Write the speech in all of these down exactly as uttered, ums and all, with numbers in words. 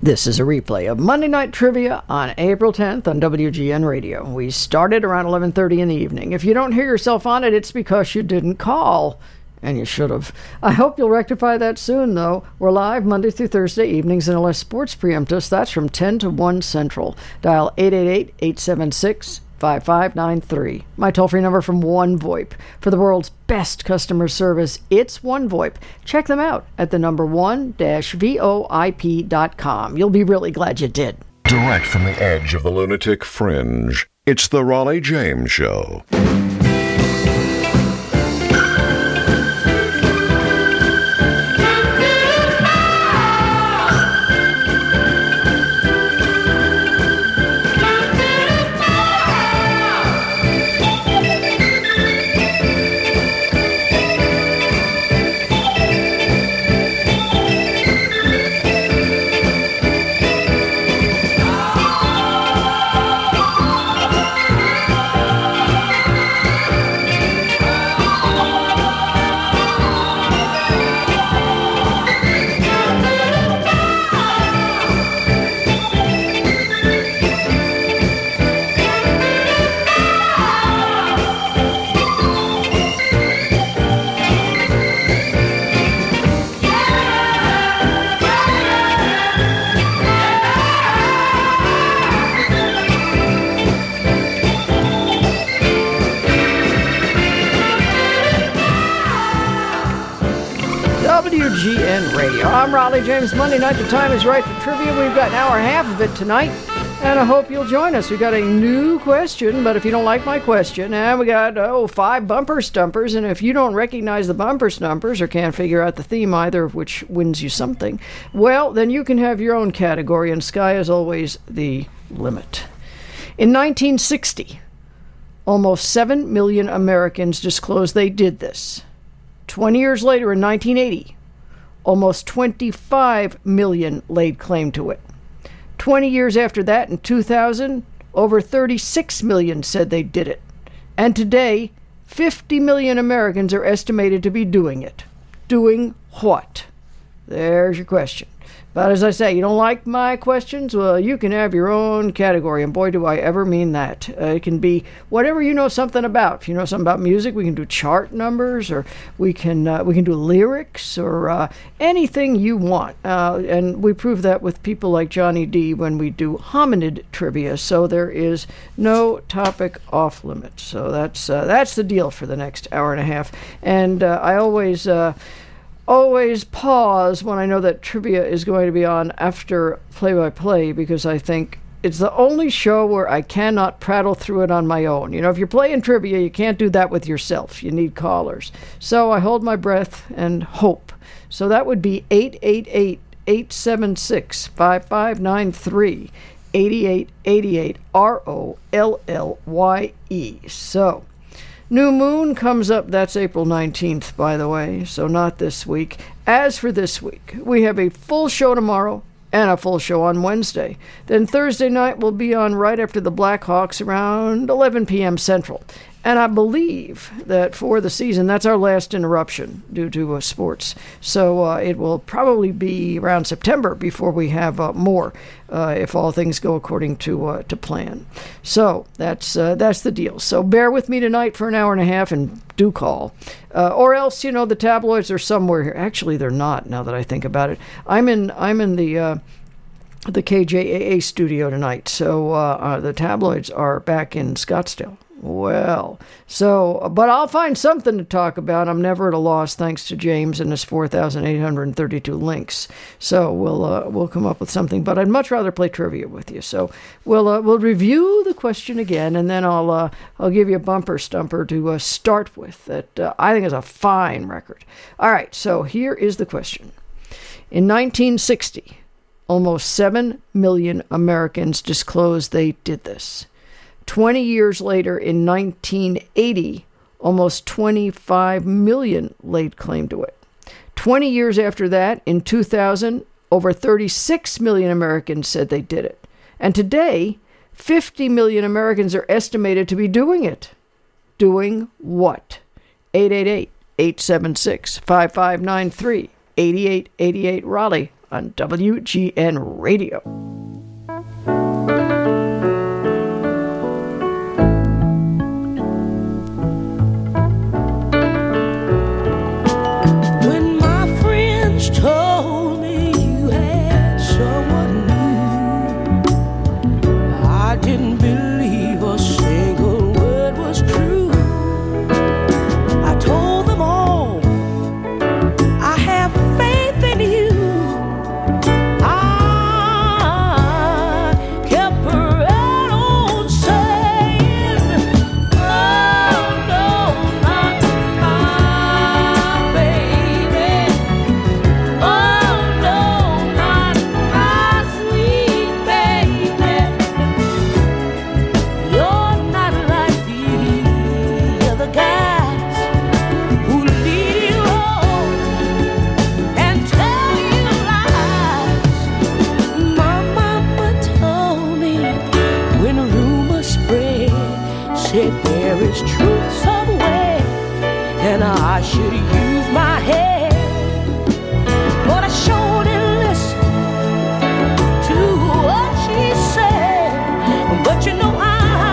This is a replay of Monday Night Trivia on April tenth on W G N Radio. We started around eleven thirty in the evening. If you don't hear yourself on it, it's because you didn't call, and you should have. I hope you'll rectify that soon, though. We're live Monday through Thursday evenings, and unless sports preempt us, that's from ten to one Central. Dial eight eight eight, eight seven six, five five nine three. My toll-free number from OneVoIP. For the world's best customer service, it's OneVoIP. Check them out at the number one dash V O I P dot com. You'll be really glad you did. Direct from the edge of the lunatic fringe, it's the Raleigh James Show. W G N Radio. I'm Raleigh James. Monday night, the time is right for trivia. We've got an hour and a half of it tonight, and I hope you'll join us. We've got a new question, but if you don't like my question, and we got, oh, five bumper stumpers, and if you don't recognize the bumper stumpers or can't figure out the theme either, which wins you something, well, then you can have your own category, and sky is always the limit. In nineteen sixty, almost seven million Americans disclosed they did this. twenty years later, in nineteen eighty, almost twenty-five million laid claim to it. twenty years after that, in two thousand, over thirty-six million said they did it. And today, fifty million Americans are estimated to be doing it. Doing what? There's your question. But as I say, you don't like my questions? Well, you can have your own category, and boy, do I ever mean that. Uh, it can be whatever you know something about. If you know something about music, we can do chart numbers, or we can uh, we can do lyrics, or uh, anything you want. Uh, and we prove that with people like Johnny D when we do hominid trivia. So there is no topic off limits. So that's uh, that's the deal for the next hour and a half. And uh, I always. Uh, Always pause when I know that trivia is going to be on after play-by-play, because I think it's the only show where I cannot prattle through it on my own. You know, if you're playing trivia, you can't do that with yourself. You need callers. So I hold my breath and hope. So that would be eight eight eight, eight seven six, five five nine three, eight eight eight eight, R O L L Y E. So... New moon comes up, that's April nineteenth, by the way, so not this week. As for this week, we have a full show tomorrow and a full show on Wednesday. Then Thursday night will be on right after the Blackhawks around eleven p.m. Central. And I believe that for the season, that's our last interruption due to uh, sports. So uh, it will probably be around September before we have uh, more, uh, if all things go according to uh, to plan. So that's uh, that's the deal. So bear with me tonight for an hour and a half, and do call. Uh, or else, you know, the tabloids are somewhere here. Actually, they're not, now that I think about it. I'm in, I'm in the... Uh, the K J A A studio tonight, so uh, uh, the tabloids are back in Scottsdale. Well, so, but I'll find something to talk about. I'm never at a loss, thanks to James and his four thousand eight hundred thirty-two links. So we'll uh, we'll come up with something. But I'd much rather play trivia with you. So we'll uh, we'll review the question again, and then I'll uh, I'll give you a bumper stumper to uh, start with that uh, I think is a fine record. All right, so here is the question. In nineteen sixty, almost seven million Americans disclosed they did this. twenty years later, in nineteen eighty, almost twenty-five million laid claim to it. twenty years after that, in two thousand, over thirty-six million Americans said they did it. And today, fifty million Americans are estimated to be doing it. Doing what? eight eight eight, eight seven six, five five nine three, eight eight eight eight, Raleigh. on W G N Radio. When my friends told me you had someone new, I didn't believe a single word was true. I told them all I have faith in you. I kept right on saying, oh no, not my baby. Oh no, not my sweet baby. You're not like the other guys who lead you on and tell you lies. My mama told me when rumors spread, said there is truth somewhere, and I should use my head. But I sure didn't listen to what she said. But you know I,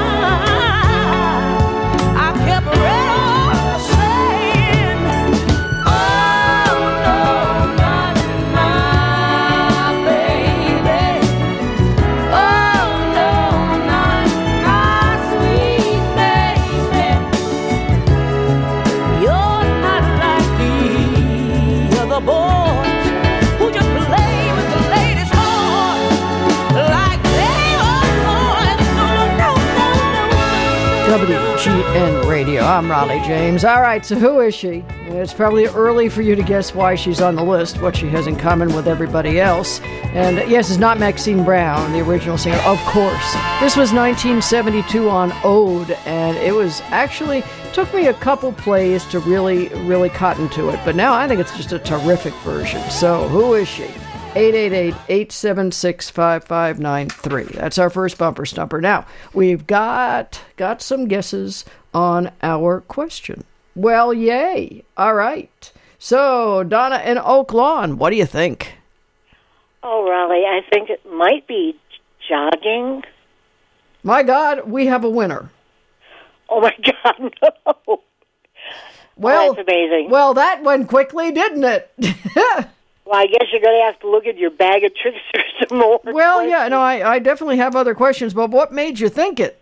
I kept right on saying, oh no, not my baby. Oh no, not my sweet baby. You're not like the other boys who just play with the ladies' hearts like they are toys. No, no, no, no, no, no. W G N Radio. I'm Raleigh James. All right, so who is she? It's probably early for you to guess why she's on the list, what she has in common with everybody else. And yes, it's not Maxine Brown, the original singer, of course. This was nineteen seventy-two on Ode, and it was actually, took me a couple plays to really, really cotton to it. But now I think it's just a terrific version. So who is she? eight eight eight, eight seven six, five five nine three. That's our first bumper stumper. Now, we've got got some guesses on our question. Well, yay. All right. So, Donna in Oak Lawn, what do you think? Oh, Raleigh, I think it might be jogging. My God, we have a winner. Oh, my God, no. Well, oh, that's amazing. Well, that went quickly, didn't it? Well, I guess you're going to have to look at your bag of tricks for some more. Well, questions. yeah, no, I, I definitely have other questions, but what made you think it?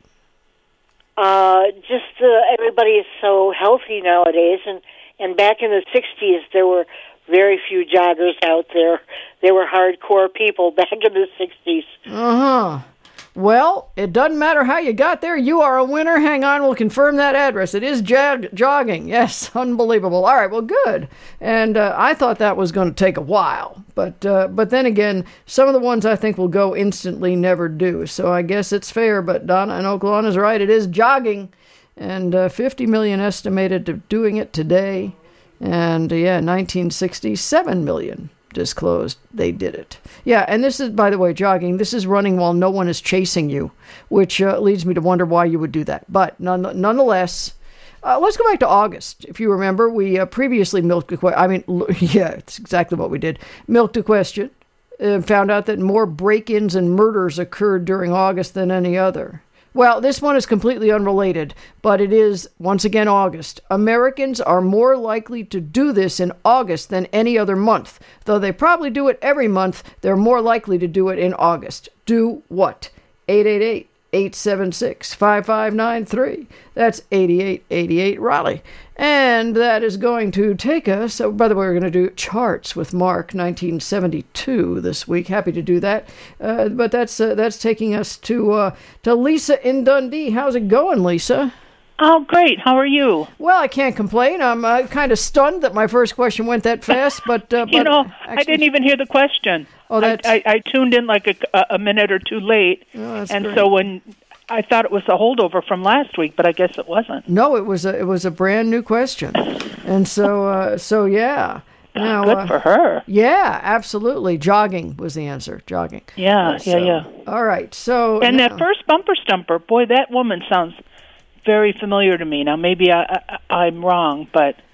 Uh, just uh, everybody is so healthy nowadays, and, and back in the sixties, there were very few joggers out there. They were hardcore people back in the sixties. Uh-huh. Well, it doesn't matter how you got there. You are a winner. Hang on, we'll confirm that address. It is jag- jogging. Yes, unbelievable. All right, well, good. And uh, I thought that was going to take a while. But uh, but then again, some of the ones I think will go instantly never do. So I guess it's fair. But Donna in Oak Lawn is right. It is jogging. And uh, fifty million estimated to doing it today. And uh, yeah, nineteen sixty-seven million disclosed they did it. Yeah, and this is, by the way, jogging. This is running while no one is chasing you, which uh, leads me to wonder why you would do that. But none, nonetheless, uh, let's go back to August. If you remember, we uh, previously milked a question. I mean, yeah, it's exactly what we did. Milked a question. Uh, found out that more break-ins and murders occurred during August than any other. Well, this one is completely unrelated, but it is, once again, August. Americans are more likely to do this in August than any other month. Though they probably do it every month, they're more likely to do it in August. Do what? eight eight eight, eight seven six, five five nine three. That's eighty-eight eighty-eight Raleigh. And that is going to take us, so by the way, we're going to do charts with Mark nineteen seventy-two this week. Happy to do that. Uh, but that's uh, that's taking us to uh, to Lisa in Dundee. How's it going, Lisa? Oh, great. How are you? Well, I can't complain. I'm uh, kind of stunned that my first question went that fast, but... Uh, you but know, actually, I didn't even hear the question. Oh, that's... I, I, I tuned in like a, a minute or two late, oh, that's and great. so when... I thought it was a holdover from last week, but I guess it wasn't. No, it was a it was a brand new question, and so uh, so yeah. Now, Good uh, for her. Yeah, absolutely. Jogging was the answer. Jogging. Yeah, Uh, so- yeah, yeah. All right. So And now- that first bumper stumper, boy, that woman sounds very familiar to me. Now, maybe I, I, I'm wrong, but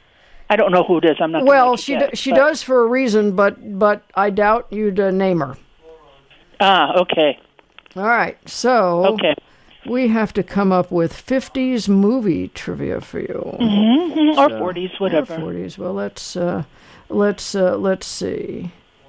I don't know who it is. I'm not. gonna Well, make a she guess, do, she but- does for a reason, but but I doubt you'd uh, name her. Ah, okay. All right, so Okay. we have to come up with fifties movie trivia for you. Mm-hmm. Or forties, whatever. forties. Well, let's uh, let's uh, let's see.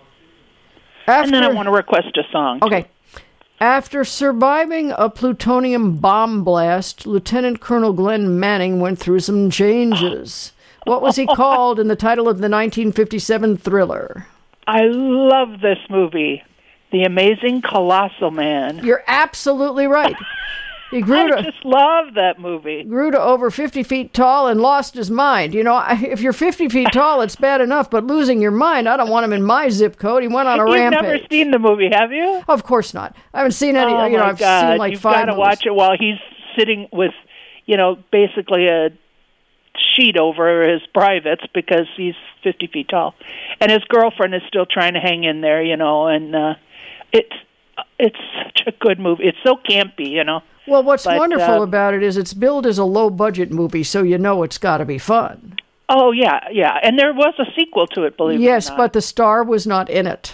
And then I After- want to request a song. too. Okay. After surviving a plutonium bomb blast, Lieutenant Colonel Glenn Manning went through some changes. What was he called in the title of the nineteen fifty-seven thriller? I love this movie, The Amazing Colossal Man. You're absolutely right. He grew I to just love that movie. grew to over fifty feet tall and lost his mind. You know, I- if you're fifty feet tall, it's bad enough, but losing your mind, I don't want him in my zip code. He went on a You've rampage. never seen the movie, have you? Of course not. I haven't seen any. Oh you know, my I've God. seen like You've five. got to movies. watch it while he's sitting with, you know, basically a sheet over his privates because he's fifty feet tall, and his girlfriend is still trying to hang in there, you know. And uh, it's it's such a good movie. It's so campy, you know. Well, what's But, wonderful uh, about it is it's billed as a low-budget movie, so you know it's got to be fun. Oh yeah, yeah. And there was a sequel to it, believe Yes, it or not. but the star was not in it.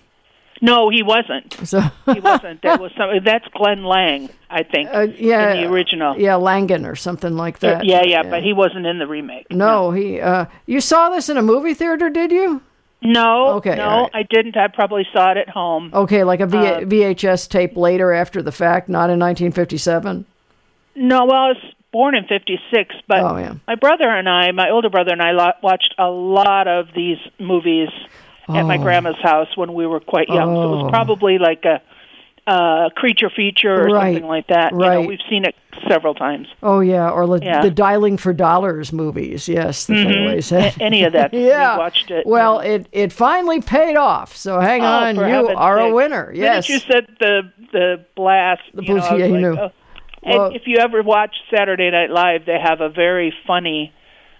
no, he wasn't. So He wasn't. There was some. That's Glenn Lang, I think, uh, yeah, in the original. yeah, Langan or something like that. yeah, yeah, but he wasn't in the remake. No, he. Uh, you saw this in a movie theater, did you? No, Okay, no, all right. I didn't. I probably saw it at home. Okay, like a v- Uh, V H S tape later after the fact, not in nineteen fifty-seven. No, well, I was born in fifty-six, but Oh, yeah. my brother and I, my older brother and I, lo- watched a lot of these movies at my Oh. grandma's house when we were quite young. So it Oh. was probably like a uh, creature feature or Right, something like that. You right. know, we've seen it several times. Oh yeah, or li- Yeah. the Dialing for Dollars movies. Yes, that they always A- had. any of that. Yeah. We watched it. Well, you know. it it finally paid off. So hang Oh, on, for you heaven's are a sake. winner. The Yes. minute you said the the blast, The you know, blast, I was yeah, you like, knew. oh. Well- And if you ever watch Saturday Night Live, they have a very funny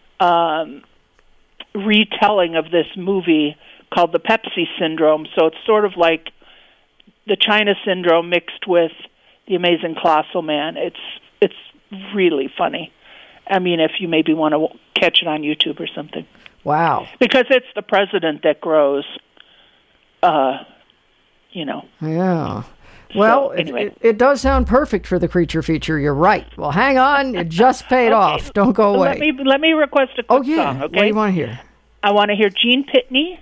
um, retelling of this movie called the Pepsi Syndrome. So it's sort of like the China Syndrome mixed with the Amazing Colossal Man. It's it's really funny. I mean, if you maybe want to catch it on YouTube or something, Wow. because it's the president that grows. Uh, you know. Yeah. Well, So, anyway. it, it, it does sound perfect for the creature feature. You're right. Well, hang on. It just paid Okay. off. Don't go away. Let me let me request a quick oh yeah. song, okay? What do you want to hear? I want to hear Gene Pitney.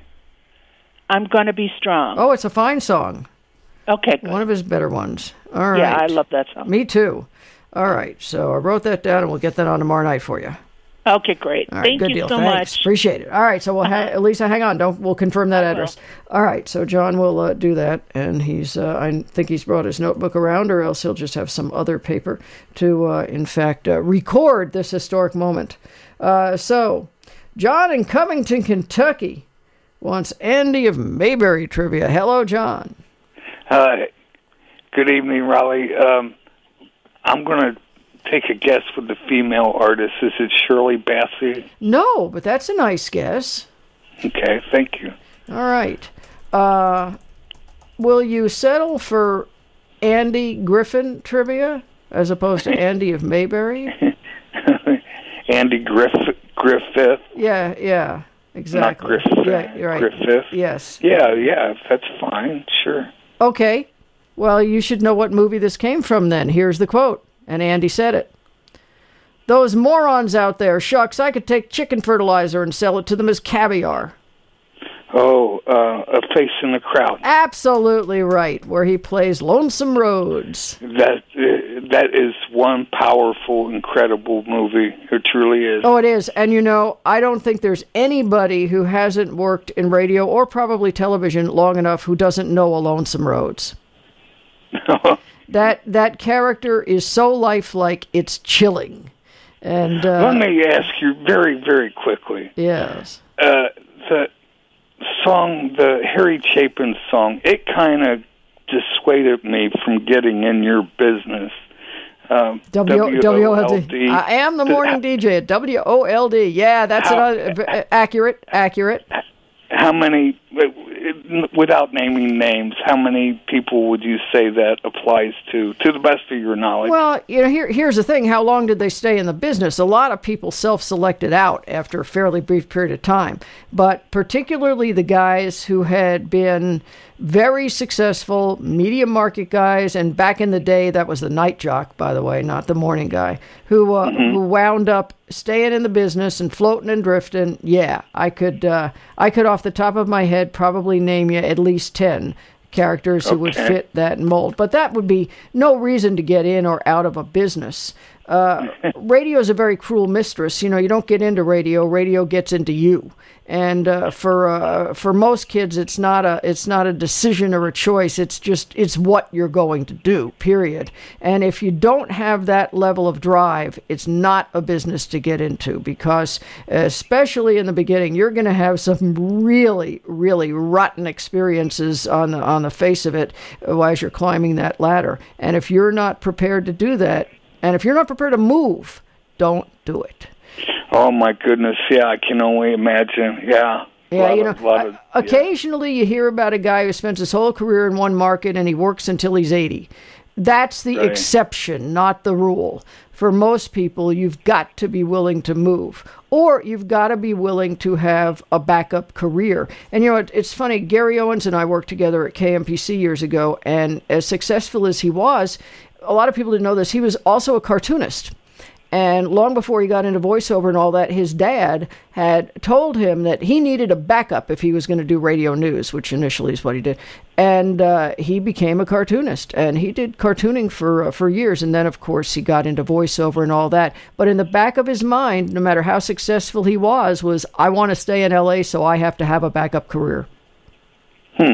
I'm gonna be strong. Oh, it's a fine song. okay, good. One of his better ones. All right. Yeah, I love that song. Me too. All right. So I wrote that down, and we'll get that on tomorrow night for you. Okay, great. All right, Thank good you deal. so Thanks. much. Appreciate it. All right, so we'll ha- Lisa, hang on. Don't we'll confirm that address. All right, so John will uh, do that, and he's uh, I think he's brought his notebook around, or else he'll just have some other paper to, uh, in fact, uh, record this historic moment. Uh, so, John in Covington, Kentucky, wants Andy of Mayberry trivia. Hello, John. Hi. Good evening, Raleigh. Um, I'm going to take a guess with the female artist. Is it Shirley Bassey? No, but that's a nice guess. Okay, thank you. All right. Uh, will you settle for Andy Griffin trivia as opposed to Andy of Mayberry? Andy Griff- Griffith. Yeah, yeah, exactly. Not Griffith. Yeah, you're right. Griffith. Yes. Yeah, yeah, that's fine. Sure. Okay. Well, you should know what movie this came from then. Here's the quote, and Andy said it. Those morons out there, shucks, I could take chicken fertilizer and sell it to them as caviar. Oh, uh, A Face in the Crowd. Absolutely right, where he plays Lonesome Rhodes. That uh, that is one powerful, incredible movie. It truly is. Oh, it is. And you know, I don't think there's anybody who hasn't worked in radio or probably television long enough who doesn't know a Lonesome Rhodes. That that character is so lifelike, it's chilling. And uh, Let me ask you very, very quickly. yes. Uh, the song, the Harry Chapin song, it kind of dissuaded me from getting in your business. Um, W O L D. I am the Does- morning D J at W O L D. Yeah, that's How- another, accurate, accurate. How many without naming names, how many people would you say that applies to, to the best of your knowledge? Well, you know, here, here's the thing. How long did they stay in the business? A lot of people self-selected out after a fairly brief period of time, but particularly the guys who had been very successful media market guys, and back in the day, that was the night jock, by the way, not the morning guy, who uh, mm-hmm. who wound up staying in the business and floating and drifting. Yeah, I could, uh, I could off the top of my head probably name you at least ten characters who okay. would fit that mold. But that would be no reason to get in or out of a business. Uh, radio is a very cruel mistress. You know, you don't get into radio; radio gets into you. And uh, for uh, for most kids, it's not a it's not a decision or a choice. It's just it's what you're going to do. Period. And if you don't have that level of drive, it's not a business to get into, because especially in the beginning, you're going to have some really really rotten experiences on the on the face of it as you're climbing that ladder. And if you're not prepared to do that, and if you're not prepared to move, don't do it. Oh, my goodness. Yeah, I can only imagine. Yeah. Yeah, you know, of, of, occasionally yeah. you hear about a guy who spends his whole career in one market and he works until he's eighty. That's the right. exception, not the rule. For most people, you've got to be willing to move, or you've got to be willing to have a backup career. And, you know, it, it's funny, Gary Owens and I worked together at K M P C years ago, and as successful as he was, a lot of people didn't know this, he was also a cartoonist. And long before he got into voiceover and all that, his dad had told him that he needed a backup if he was going to do radio news, which initially is what he did. And uh, he became a cartoonist, and he did cartooning for uh, for years. And then, of course, he got into voiceover and all that. But in the back of his mind, no matter how successful he was, was, I want to stay in L A, so I have to have a backup career. Hmm.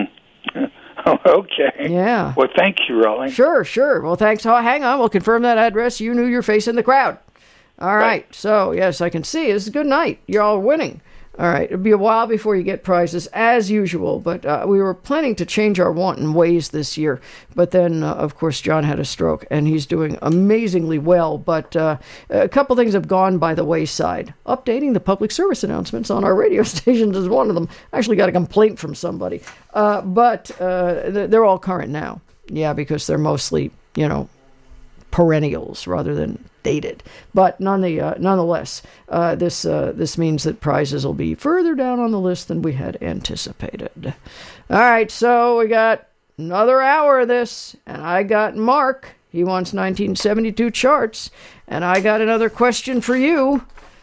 Oh, okay. Yeah. Well, thank you, Raleigh. Sure, sure. Well, thanks. Oh, hang on. We'll confirm that address. You knew your face in the crowd. All right. right. So, yes, I can see. It's a good night. You're all winning. All right. It'll be a while before you get prizes, as usual. But uh, we were planning to change our wanton ways this year. But then, uh, of course, John had a stroke, and he's doing amazingly well. But uh, a couple things have gone by the wayside. Updating the public service announcements on our radio stations is one of them. I actually got a complaint from somebody. Uh, but uh, they're all current now. Yeah, because they're mostly, you know, perennials rather than dated. But none the, uh, nonetheless, uh, this uh, this means that prizes will be further down on the list than we had anticipated. All right, so we got another hour of this, and I got Mark. He wants nineteen seventy-two charts, and I got another question for you.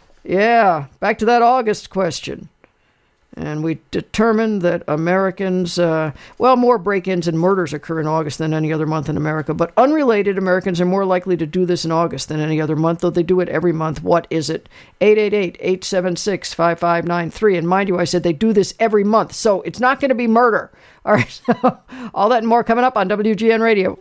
Yeah, back to that August question. And we determined that Americans, uh, well, more break-ins and murders occur in August than any other month in America. But unrelated, Americans are more likely to do this in August than any other month, though they do it every month. What is it? eight eight eight, eight seven six, five five nine three. And mind you, I said they do this every month, so it's not going to be murder. All right, so all that and more coming up on W G N Radio.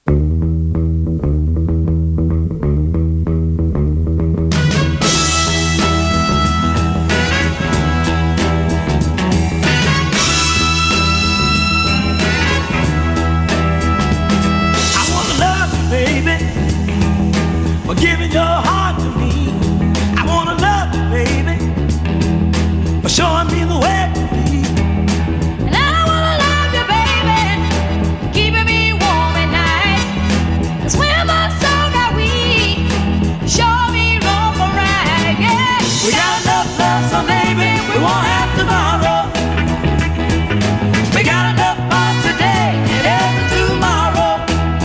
Giving your heart to me, I wanna love you, baby, for showing me the way to be. And I wanna love you, baby, keeping me warm at night. 'Cause when my soul got weak, show me wrong for right, yeah. We got enough love, so baby, we won't have tomorrow. We got enough for today and every tomorrow.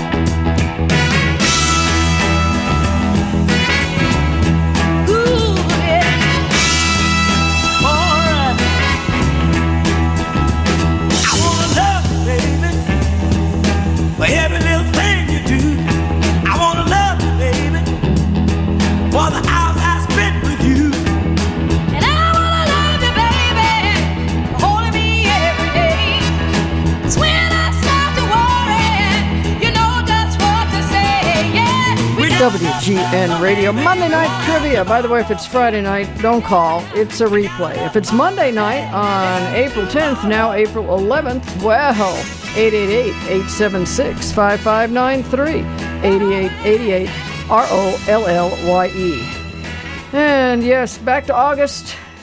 Every little thing you do, I wanna love you, baby, for the hours I spent with you. And I wanna love you, baby, for holding me every day. 'Cause when I start to worry, you know just what to say, yeah. We W G N Radio, Monday Night Trivia. By the way, if it's Friday night, don't call. It's a replay. If it's Monday night on April tenth, now April eleventh, well, eight eight eight, eight seven six, five five nine three, eight eight eight eight, R O L L Y E. And yes, back to August.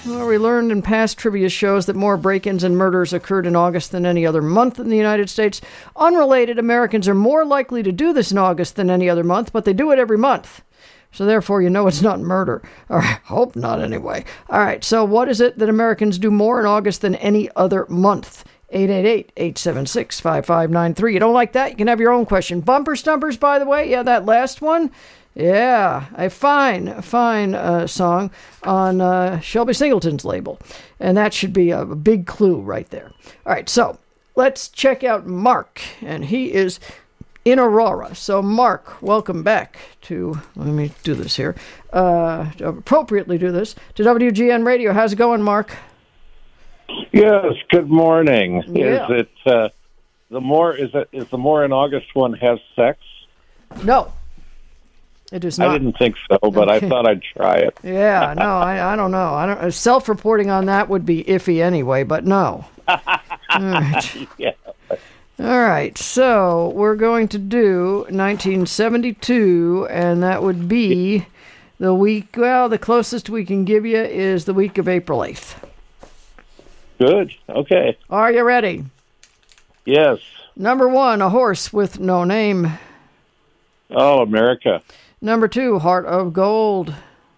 Well, we learned in past trivia shows that more break-ins and murders occurred in August than any other month in the United States. Unrelated, Americans are more likely to do this in August than any other month, but they do it every month. So therefore, you know it's not murder. Or I hope not anyway. All right, so what is it that Americans do more in August than any other month? eight eight eight, eight seven six, five five nine three. You don't like that? You can have your own question. Bumper Stumpers, by the way. Yeah, that last one. Yeah, a fine, fine uh, song on uh, Shelby Singleton's label. And that should be a, a big clue right there. All right, so let's check out Mark. And he is in Aurora. So, Mark, welcome back to, let me do this here, uh, appropriately do this, to W G N Radio. How's it going, Mark? Yes, good morning. Yeah. Is it, uh, the more, is it, is the more in August one have sex? No, it does not. I didn't think so, but Okay. I thought I'd try it. Yeah, no, I, I don't know. I don't. Self-reporting on that would be iffy anyway, but no. All right. Yeah. All right, so we're going to do nineteen seventy-two, and that would be the week, well, the closest we can give you is the week of April eighth. Good. Okay. Are you ready? Yes. Number one, a horse with no name. Oh, America. Number two, Heart of Gold.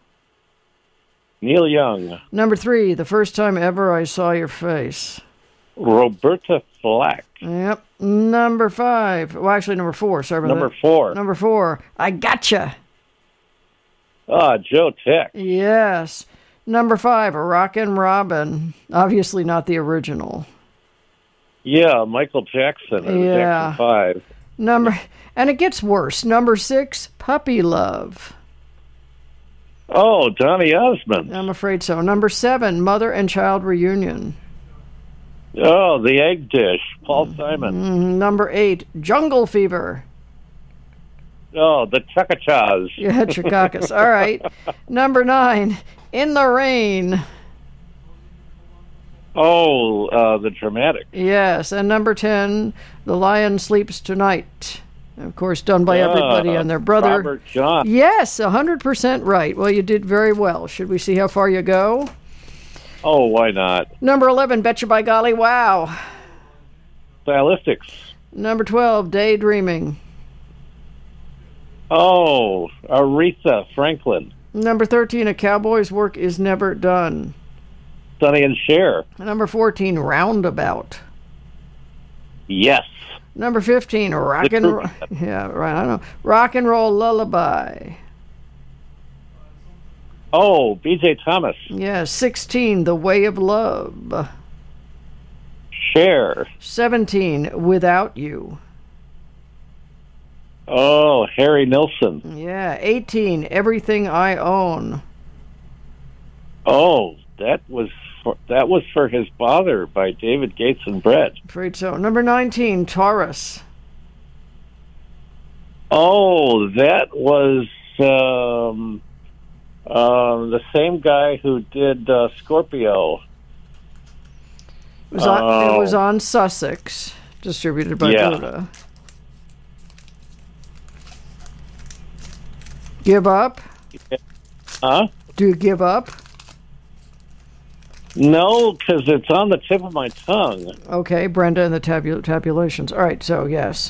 Neil Young. Number three, the first time ever I saw your face. Roberta Flack. Yep. Number five, well, actually number four, sorry about Number that. four. Number four, I Gotcha. Ah, Joe Tex. Yes. Number five, a Rockin' Robin. Obviously not the original. Yeah, Michael Jackson. Or Yeah. Jackson Five. Number, and it gets worse. Number six, Puppy Love. Oh, Donny Osmond. I'm afraid so. Number seven, Mother and Child Reunion. Oh, The Egg Dish. Paul Simon. Mm, Number eight, Jungle Fever. Oh, The Chukachas. Yeah, Chukakis. All right. Number nine, In the Rain. Oh, uh, The Dramatic. Yes. And number ten, The Lion Sleeps Tonight. Of course, done by everybody Ah, and their brother. Robert John. Yes, one hundred percent right. Well, you did very well. Should we see how far you go? Oh, why not? Number eleven, Betcha by Golly Wow. Stylistics. Number twelve, Daydreaming. Oh, Aretha Franklin. Number thirteen, A Cowboy's Work Is Never Done. Sonny and Cher. Number fourteen, Roundabout. Yes. Number fifteen, Rock and Roll. Yeah, right, I don't know. Rock and Roll Lullaby. Oh, B J Thomas. Yeah, sixteen, The Way of Love. Cher. seventeen, Without You. Oh, Harry Nilsson. Yeah, eighteen, Everything I Own. Oh, that was for, that was for his father by David Gates and Brett. Afraid so. Number nineteen, Taurus. Oh, that was um, um, the same guy who did uh, Scorpio. It was, on, it Oh. was on Sussex, distributed by Yeah. Buddha. Give up? Huh? Do you give up? No, because it's on the tip of my tongue. Okay, Brenda and the tabu- tabulations. All right, so yes.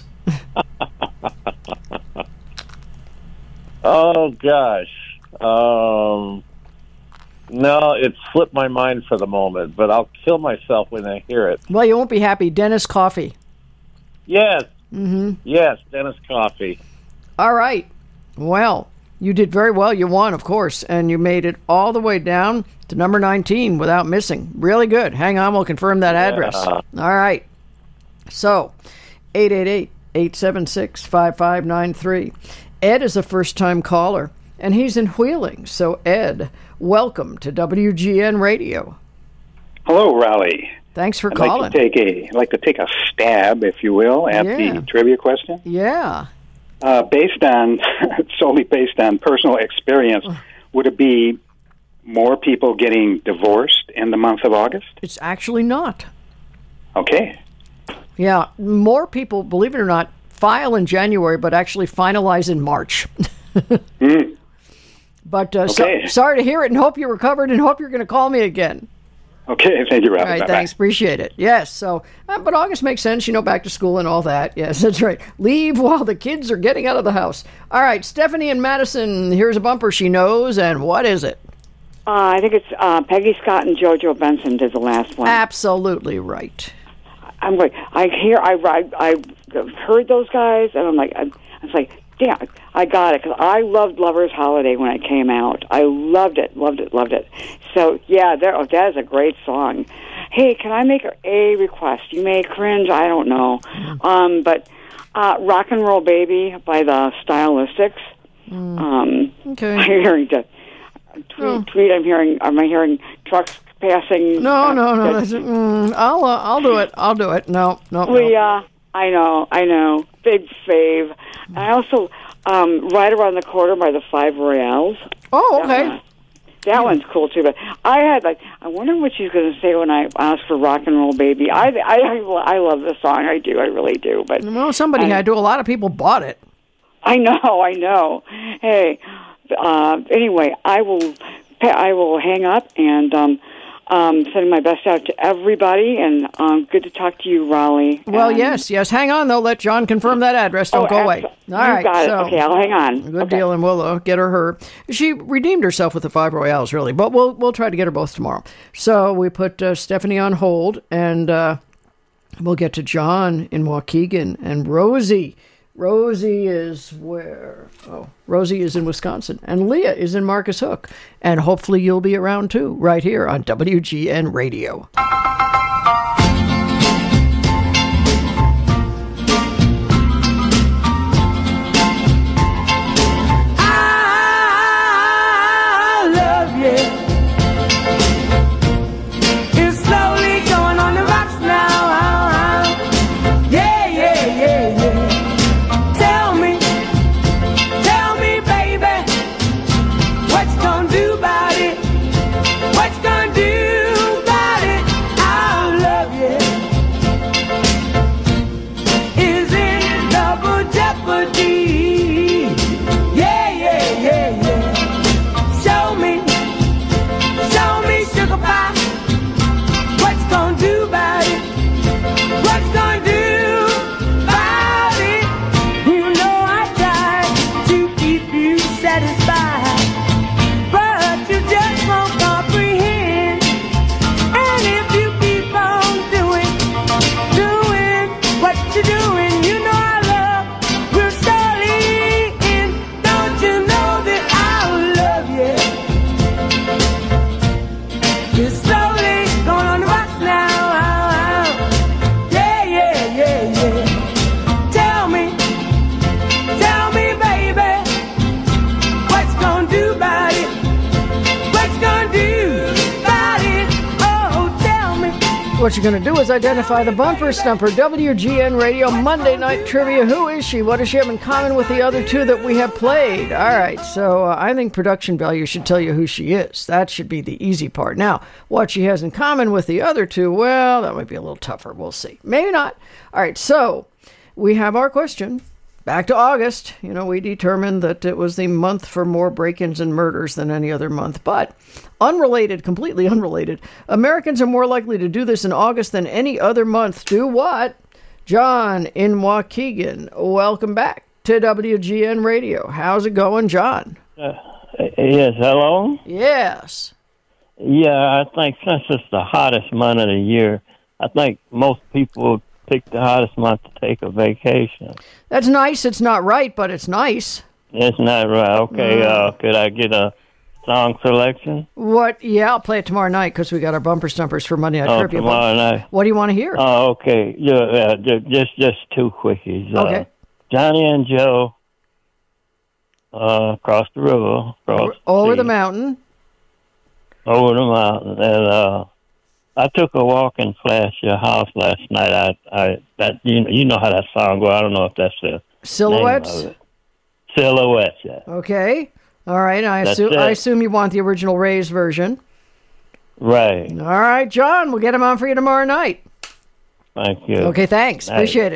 Oh gosh. Um, no, it slipped my mind for the moment, but I'll kill myself when I hear it. Well, you won't be happy. Dennis Coffey. Yes. Mm-hmm. Yes, Dennis Coffey. All right. Well, you did very well. You won, of course, and you made it all the way down to number nineteen without missing. Really good. Hang on, we'll confirm that address. Yeah. All right. So, eight eight eight, eight seven six, five five nine three. Ed is a first-time caller, and he's in Wheeling. So, Ed, welcome to W G N Radio. Hello, Raleigh. Thanks for I'd calling. like to take a I'd like to take a stab, if you will, at Yeah. the trivia question. Yeah. Uh, based on solely based on personal experience, would it be more people getting divorced in the month of August? It's actually not. Okay. Yeah, more people, believe it or not, file in January, but actually finalize in March. Mm. But uh, so, Okay. sorry to hear it, and hope you recovered, and hope you're going to call me again. Okay, thank you, Rob. All right, Bye-bye. thanks. Appreciate it. Yes, so, uh, but August makes sense, you know, back to school and all that. Yes, that's right. Leave while the kids are getting out of the house. All right, Stephanie and Madison, here's a bumper she knows, and what is it? Uh, I think it's uh, Peggy Scott and JoJo Benson did the last one. Absolutely right. I'm like, I hear, I, I, I heard those guys, and I'm like, I, I was like, damn, I got it, because I loved Lover's Holiday when it came out. I loved it, loved it, loved it. So, yeah, there, oh, that is a great song. Hey, can I make a request? You may cringe, I don't know. Um, but uh, Rock and Roll Baby by the Stylistics. Mm. Um, Okay. I'm hearing the tweet, Oh. tweet, I'm hearing, am I hearing trucks passing? No, uh, no, no. that- That's, mm, I'll, uh, I'll do it. I'll do it. No, no, no. We, uh, I know, I know. Big fave. And I also, um, Right Around the Corner by the Five Royales. Oh, That okay. one- That one's cool too. But I had like, I wonder what she's going to say when I ask for Rock and Roll Baby. I, I, I, I love the song. I do. I really do. But Well, somebody I- had to. A lot of people bought it. I know. I know. Hey. Uh, anyway, I will. I will hang up and um, um, sending my best out to everybody. And um, good to talk to you, Raleigh. Well, And- yes, yes. Hang on, though. Let John confirm that address. Don't Oh, go away. abso- All you right. got it. so, Okay, I'll hang on. Good Okay. deal, and we'll uh, get her her. She redeemed herself with the Five Royales, really, but we'll we'll try to get her both tomorrow. So we put uh, Stephanie on hold, and uh, we'll get to John in Waukegan and Rosie. Rosie is where? Oh, Rosie is in Wisconsin, and Leah is in Marcus Hook, and hopefully you'll be around too, right here on W G N Radio. I love you. It's slowly going on the rocks now. Yeah, yeah, yeah, yeah. Tell me, tell me, baby, what you gonna do about it? What you gonna do about it? I love you. Is in double jeopardy. Yeah, yeah, yeah, yeah. Show me, show me, sugar pie. What you gonna do about it? What you gonna do about it? You know I tried to keep you satisfied, but you just won't comprehend. And if you keep on doing, doing what you're doing, you know our love will surely end. Don't you know that I love you? You're slowly going on the rocks now. Yeah, yeah, yeah, yeah. Tell me, tell me, baby, what you gonna do about it? What you gonna do about it? Oh, tell me. What you're going to do is identify the bumper stumper. W G N Radio Monday Night Trivia. Who is she? What does she have in common with the other two that we have played? All right, so uh, I think production value should tell you who she is. That should be the easy part. Now, what she has in common with the other two, well, that might be a little tougher. We'll see. Maybe not. All right, so we have our question. Back to August. You know, we determined that it was the month for more break-ins and murders than any other month. But unrelated, completely unrelated, Americans are more likely to do this in August than any other month. Do what? John in Waukegan, welcome back to W G N Radio. How's it going, John? Uh, yes, hello? Yes. Yeah, I think since it's the hottest month of the year, I think most people pick the hottest month to take a vacation. That's nice. It's not right, but it's nice. It's not right. Okay, Mm. uh, could I get a song selection? What? Yeah, I'll play it tomorrow night because we got our bumper stumpers for Monday Night Oh, Trivia. but tomorrow night. What do you want to hear? Oh, okay. Yeah, uh, ju- just just two quickies. Uh, Okay. Johnny and Joe, uh, across the river, across Over sea, the mountain. over the mountain, and uh, I took a walk and flashed your house last night. I, I that you know, you know how that song goes. I don't know if that's the Silhouettes? name of it. Silhouettes, yeah. Okay. All right. I That's assume it. I assume you want the original Ray's version. Right. All right, John. We'll get him on for you tomorrow night. Thank you. Okay. Thanks. Night. Appreciate it.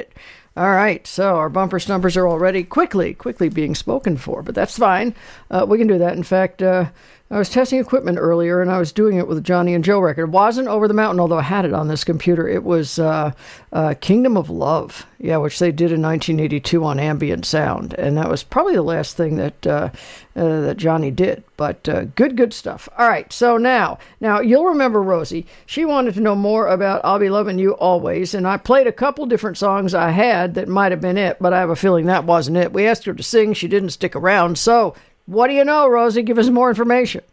All right, so our bumper stumpers are already quickly, quickly being spoken for, but that's fine. Uh, we can do that. In fact, uh, I was testing equipment earlier, and I was doing it with a Johnny and Joe record. It wasn't Over the Mountain, although I had it on this computer. It was uh, uh, Kingdom of Love, yeah, which they did in nineteen eighty-two on Ambient Sound, and that was probably the last thing that uh, uh, that Johnny did. But uh, good, good stuff. All right, so now, now you'll remember Rosie. She wanted to know more about I'll Be Loving You Always, and I played a couple different songs I had that might have been it, but I have a feeling that wasn't it. We asked her to sing. She didn't stick around, so... What do you know, Rosie? Give us more information.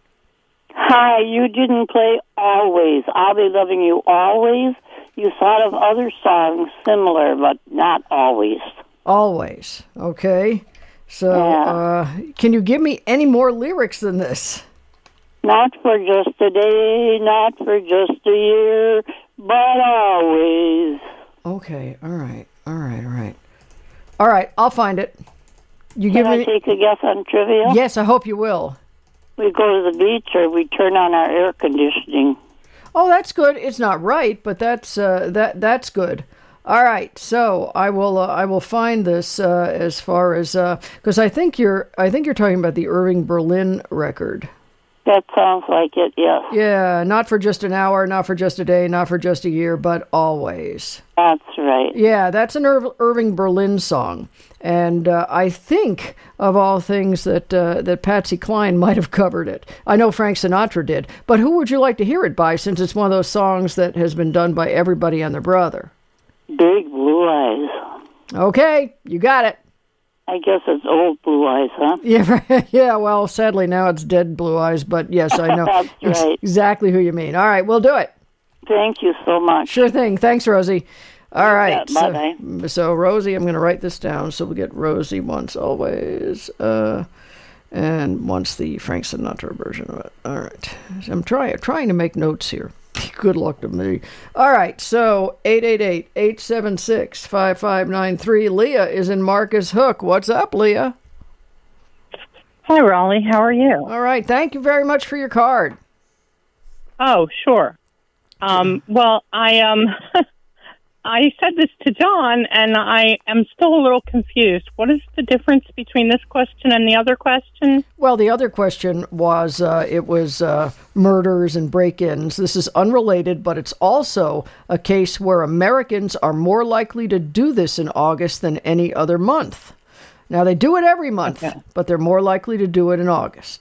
Hi, you didn't play Always. I'll Be Loving You Always. You thought of other songs similar, but not always. Always. Okay. So, Yeah. uh, can you give me any more lyrics than this? Not for just a day, not for just a year, but always. Okay. All right. All right. All right. All right. I'll find it. You Can give I me... take a guess on trivia? Yes, I hope you will. We go to the beach or we turn on our air conditioning. Oh, that's good. It's not right, but that's uh, that that's good. All right, so I will uh, I will find this uh, as far as because uh, I think you're I think you're talking about the Irving Berlin record. That sounds like it, yes. Yeah, not for just an hour, not for just a day, not for just a year, but always. That's right. Yeah, that's an Irv- Irving Berlin song. And uh, I think, of all things, that uh, that Patsy Cline might have covered it. I know Frank Sinatra did. But who would you like to hear it by, since it's one of those songs that has been done by everybody and their brother? Big Blue Eyes. Okay, you got it. I guess it's old Blue Eyes, huh? Yeah, right. Yeah, well, sadly now it's dead Blue Eyes, but yes, I know That's ex- right. exactly who you mean. All right, we'll do it. Thank you so much. Sure thing. Thanks, Rosie. All right. Yeah, bye-bye. So, so, Rosie, I'm going to write this down. So we'll get Rosie once, always, uh, and once the Frank Sinatra version of it. All right. So I'm trying trying to make notes here. Good luck to me. All right. So eight eight eight, eight seven six, five five nine three. Leah is in Marcus Hook. What's up, Leah? Hi, Raleigh. How are you? All right. Thank you very much for your card. Oh, sure. Um, well, I um, I said this to John, and I am still a little confused. What is the difference between this question and the other question? Well, the other question was, uh, it was uh, murders and break-ins. This is unrelated, but it's also a case where Americans are more likely to do this in August than any other month. Now, they do it every month, okay, but they're more likely to do it in August.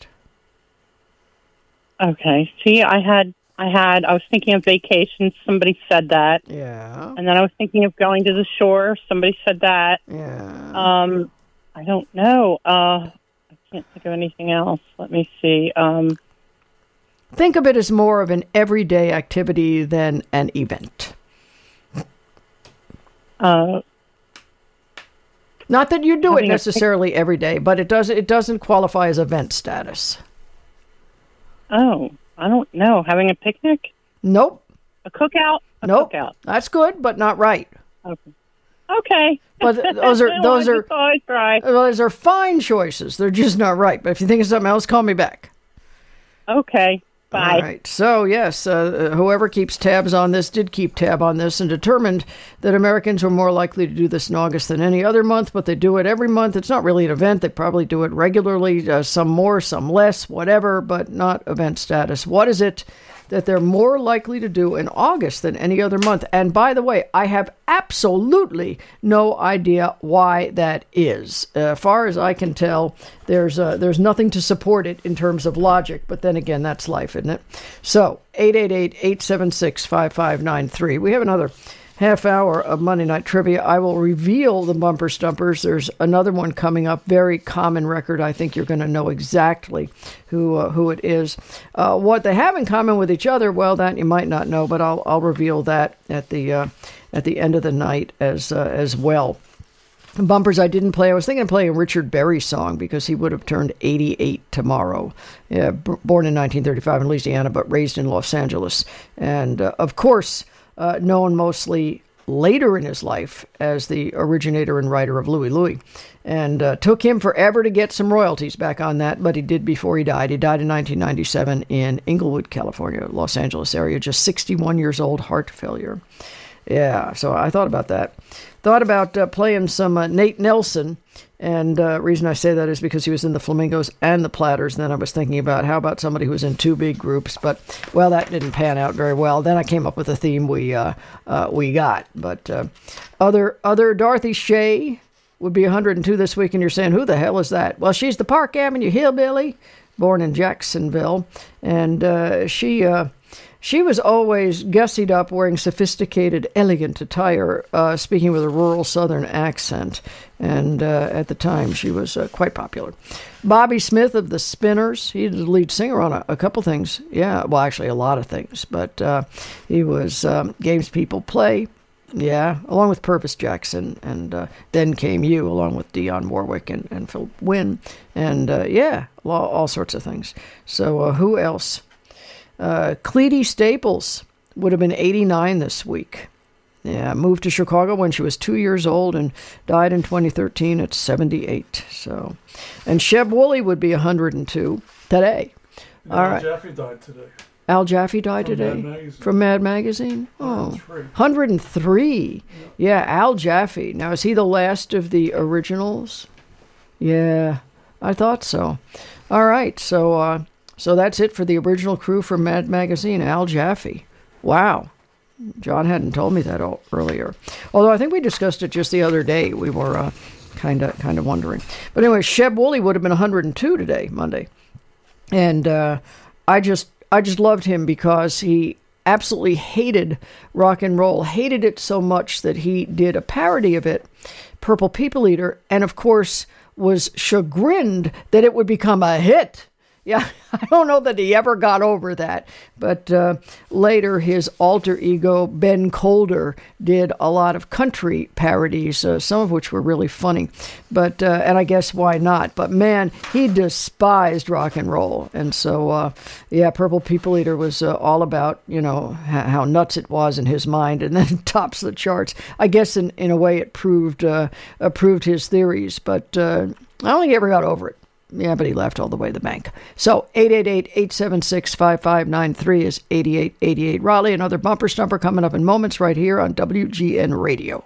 Okay. See, I had... I had, I was thinking of vacations. Somebody said that. Yeah. And then I was thinking of going to the shore. Somebody said that. Yeah. Um, I don't know. Uh, I can't think of anything else. Let me see. Um, think of it as more of an everyday activity than an event. Uh, Not that you do it Having a necessarily every day, but it does. It doesn't qualify as event status. oh. I don't know. Having a picnic? Nope. A cookout? A nope. Cookout. That's good, but not right. Okay. Okay. But those are those well, are I try. those are fine choices. They're just not right. But if you think of something else, call me back. Okay. Bye. All right. So, yes, uh, whoever keeps tabs on this did keep tab on this and determined that Americans were more likely to do this in August than any other month, but they do it every month. It's not really an event. They probably do it regularly, uh, some more, some less, whatever, but not event status. What is it that they're more likely to do in August than any other month? And by the way, I have absolutely no idea why that is. Uh, as far as I can tell, there's uh, there's nothing to support it in terms of logic, but then again, that's life, isn't it? So, eight eight eight, eight seven six, five five nine three. We have another half hour of Monday Night Trivia. I will reveal the bumper stumpers. There's another one coming up, very common record. I think you're going to know exactly who uh, who it is. Uh, what they have in common with each other, well, that you might not know, but I'll I'll reveal that at the uh, at the end of the night as uh, as well. Bumpers I didn't play. I was thinking of playing a Richard Berry song because he would have turned eighty-eight tomorrow. Yeah, b- born in nineteen thirty-five in Louisiana, but raised in Los Angeles. And, uh, of course, uh, known mostly later in his life as the originator and writer of Louie Louie. And uh, took him forever to get some royalties back on that, but he did before he died. He died in nineteen ninety-seven in Inglewood, California, Los Angeles area, just sixty-one years old, heart failure. Yeah, so I thought about that. thought about uh, playing some uh, Nate Nelson. And the uh, reason I say that is because he was in the Flamingos and the Platters. And then I was thinking about how about somebody who was in two big groups. But, well, that didn't pan out very well. Then I came up with a theme we uh, uh, we got. But uh, other other Dorothy Shea would be one hundred two this week. And you're saying, who the hell is that? Well, she's the Park Avenue hillbilly, born in Jacksonville. And uh, she... Uh, She was always gussied up, wearing sophisticated, elegant attire, uh, speaking with a rural Southern accent. And uh, at the time, she was uh, quite popular. Bobby Smith of the Spinners. He's the lead singer on a, a couple things. Yeah, well, actually, a lot of things. But uh, he was um, Games People Play. Yeah, along with Purvis Jackson. And uh, Then Came You, along with Dionne Warwick and, and Phil Wynne. And, uh, yeah, all, all sorts of things. So uh, who else? Uh, Cleety Staples would have been eighty-nine this week. Yeah, moved to Chicago when she was two years old and died in twenty thirteen at seventy-eight. So, and Sheb Woolley would be one hundred two today. And All Al right. Jaffe died today. Al Jaffe died From today Mad Magazine. from Mad Magazine. Oh, one hundred three. one hundred three. Yeah, Al Jaffe. Now, is he the last of the originals? Yeah, I thought so. All right, so. Uh, So that's it for the original crew from Mad Magazine, Al Jaffe. Wow. John hadn't told me that earlier. Although I think we discussed it just the other day. We were kind of kind of wondering. But anyway, Sheb Woolley would have been one hundred two today, Monday. And uh, I just I just loved him because he absolutely hated rock and roll, hated it so much that he did a parody of it, Purple People Eater, and of course was chagrined that it would become a hit. Yeah, I don't know that he ever got over that. But uh, later, his alter ego, Ben Colder, did a lot of country parodies, uh, some of which were really funny. But uh, and I guess why not? But man, he despised rock and roll. And so, uh, yeah, Purple People Eater was uh, all about, you know, h- how nuts it was in his mind, and then tops the charts. I guess in, in a way it proved, uh, uh, proved his theories. But uh, I don't think he ever got over it. Yeah, but he left all the way to the bank. So eight eight eight, eight seven six, five five nine three is eighty-eight eighty-eight Raleigh. Another bumper stumper coming up in moments right here on W G N Radio.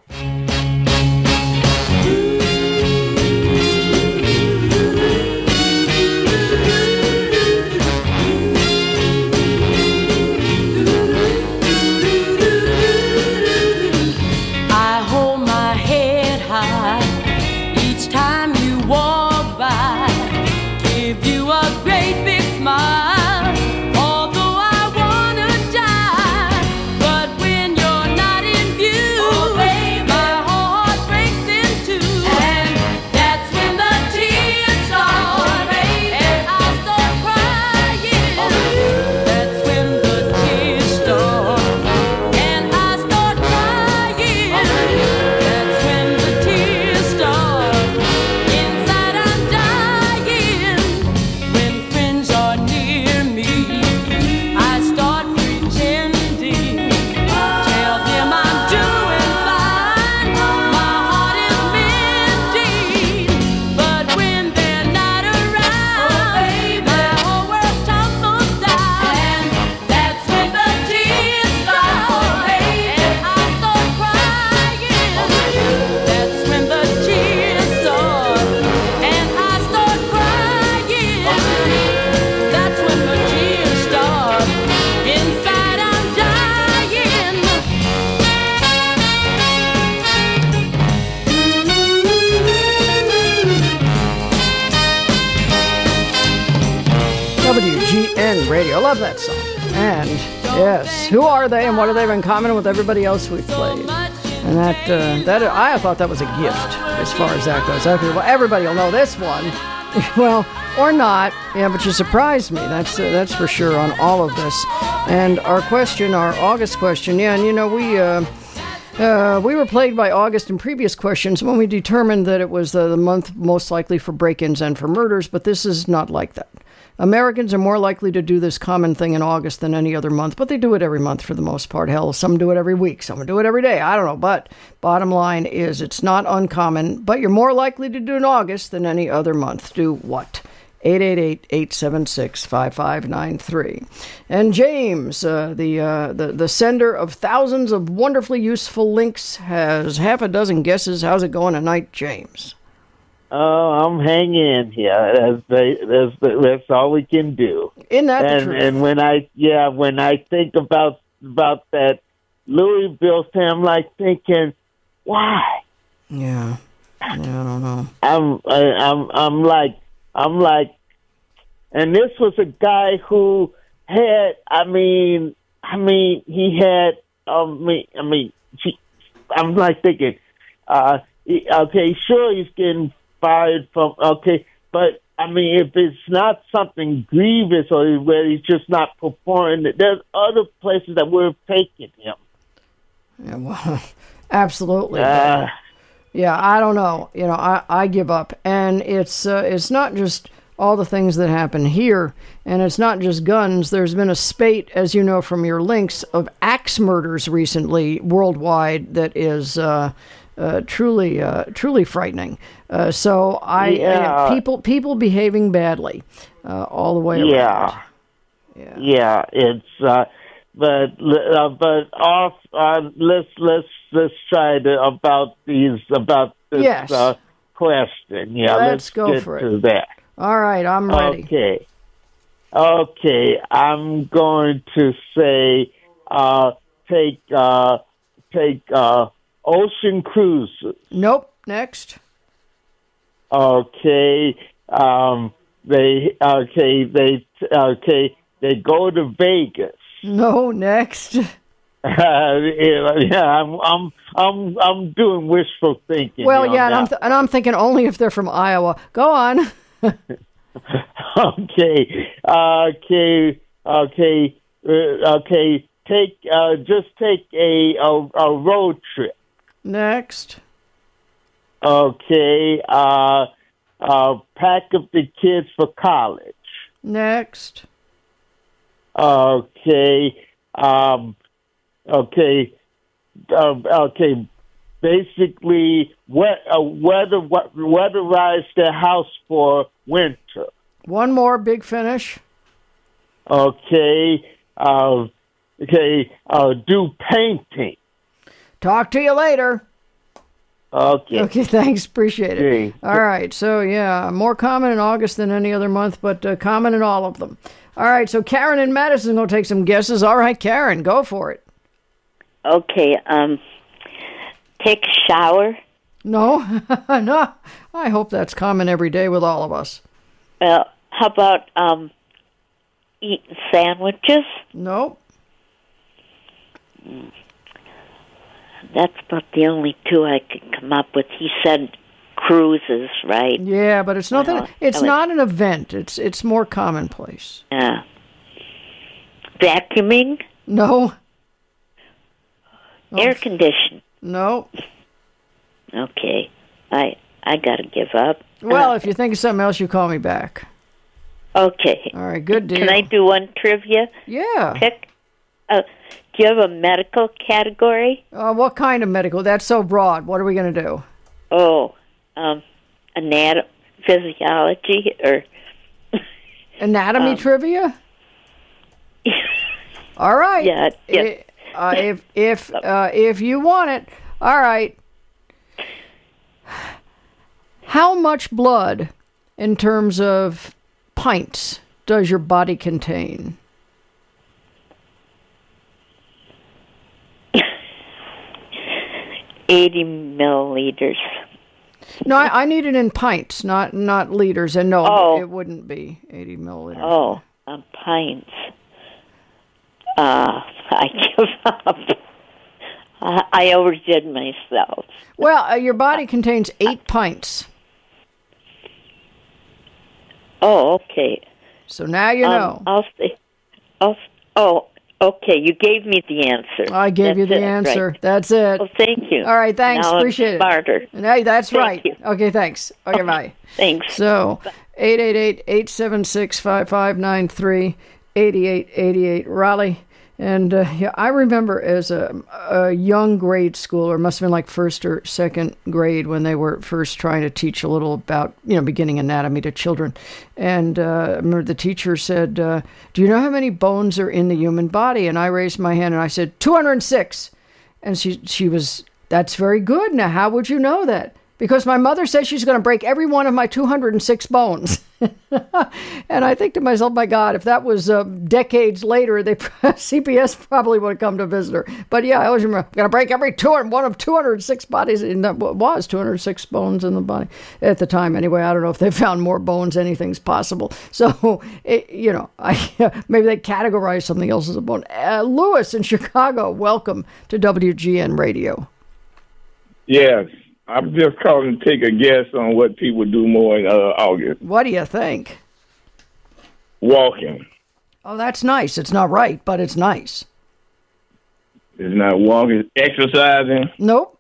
I hold my head high each time you walk by. Give you a great big smile, although I wanna die. But when you're not in view, oh, baby, my heart breaks in two. And that's when the tears start, baby, and I start crying. Oh, that's when the tears start, and I start crying. Oh, that's when the tears start. Inside I'm dying. When friends are near me, I start pretending. Tell them I'm doing fine. My heart is mending. But when they're not around, my whole world tumbles down. And that's when the tears start, and I start crying. That's when the tears start, and I start crying. That's when the tears start. Inside I'm dying. W G N Radio. I love that song. And yes, who are they and what do they have in common with everybody else we've played? And that, uh, that I thought that was a gift as far as that goes. I figured, well, everybody will know this one. Well, or not. Yeah, but you surprised me. That's uh, that's for sure on all of this. And our question, our August question, yeah, and you know, we... Uh, Uh, we were plagued by August in previous questions when we determined that it was uh, the month most likely for break-ins and for murders, but this is not like that. Americans are more likely to do this common thing in August than any other month, but they do it every month for the most part. Hell, some do it every week, some do it every day. I don't know, but bottom line is it's not uncommon, but you're more likely to do it in August than any other month. Do what? eight eight eight, eight seven six, five five nine three. And James, uh, the, uh, the, the sender of thousands of wonderfully useful links, has half a dozen guesses. How's it going tonight, James? Oh, I'm hanging in here. That's, that's, that's all we can do. Isn't that and, the truth? And when I, yeah, when I think about about that Louisville thing, I'm like thinking, why? Yeah, yeah I don't know. I'm, I, I'm, I'm like, I'm like, and this was a guy who had, I mean, I mean, he had, um, me, I mean, he, I'm like thinking, uh, he, okay, sure, he's getting fired from, okay, but I mean, if it's not something grievous or where he's just not performing, there's other places that would have taken him. Yeah, well, absolutely. Uh, yeah, I don't know. You know, I, I give up. And it's uh, it's not just all the things that happen here, and it's not just guns. There's been a spate, as you know from your links, of axe murders recently worldwide that is uh, uh, truly uh, truly frightening. Uh, so I, yeah. I people people behaving badly uh, all the way around. Yeah, yeah, yeah. It's uh, but uh, but off. Uh, let's let's let's try to about these about this yes. uh, question. Yeah, let's, let's go get for to it. that. All right, I'm ready. Okay, okay. I'm going to say uh, take uh, take uh, ocean cruises. Nope. Next. Okay, um, they okay they okay they go to Vegas. No, next. Uh, yeah, I'm I'm I'm I'm doing wishful thinking. Well, on yeah, and I'm, that. th- and I'm thinking only if they're from Iowa. Go on. okay, okay, okay, uh, okay. Take uh, just take a, a a road trip. Next. Okay, uh, uh, pack up the kids for college. Next. Okay, um, okay, uh, okay. Basically, wet, uh, weather, weatherize their house for winter. One more big finish. Okay, uh, okay. Uh, do painting. Talk to you later. Okay. Okay, thanks. Appreciate it. Okay. All right. So, yeah, more common in August than any other month, but uh, common in all of them. All right. So, Karen in Madison going to take some guesses. All right, Karen, go for it. Okay. Um, take a shower. No. No. I hope that's common every day with all of us. Well, how about um, eating sandwiches? Nope. Mm. That's about the only two I could come up with. He said cruises, right? Yeah, but it's nothing. Well, it's was, not an event. It's it's more commonplace. Yeah. Vacuuming? No. Air conditioning? No. Okay. I I gotta give up. Well, uh, if you think of something else, you call me back. Okay. All right. Good deal. Can I do one trivia? Yeah. Pick. Uh, do you have a medical category? Uh, what kind of medical? That's so broad. What are we going to do? Oh, um, anatomy, physiology, or anatomy um, trivia. All right. Yeah. yeah. I, uh, if if uh, if you want it, all right. How much blood, in terms of pints, does your body contain? Eighty milliliters. No, I, I need it in pints, not not liters. And no, oh. it wouldn't be eighty milliliters. Oh, um, pints. Uh, I give up. I, I overdid myself. Well, uh, your body contains eight pints. Oh, okay. So now you um, know. I'll say. I'll, oh, okay. You gave me the answer. I gave that's you the it, answer. Right. That's it. Well, thank you. All right, thanks. Now Appreciate I'm smarter. it. Hey, that's thank right. You. Okay, thanks. Okay, okay. bye. Thanks. So, eight eight eight, eight seven six, five five nine three, eight eight eight eight, Raleigh. And uh, yeah, I remember as a, a young grade schooler, must have been like first or second grade when they were first trying to teach a little about, you know, beginning anatomy to children. And uh, I remember the teacher said, uh, do you know how many bones are in the human body? And I raised my hand and I said, two hundred six. And she, she was, that's very good. Now, how would you know that? Because my mother says she's going to break every one of my two hundred six bones. And I think to myself, my God, if that was uh, decades later, they C P S probably would have come to visit her. But yeah, I always remember, I'm going to break every two hundred, one of two hundred six bodies. And that was two hundred six bones in the body at the time. Anyway, I don't know if they found more bones, anything's possible. So, it, you know, I, maybe they categorize something else as a bone. Uh, Lewis in Chicago, welcome to W G N Radio. Yes. I'm just calling to take a guess on what people do more in uh, August. What do you think? Walking. Oh, that's nice. It's not right, but it's nice. It's not walking. Exercising? Nope.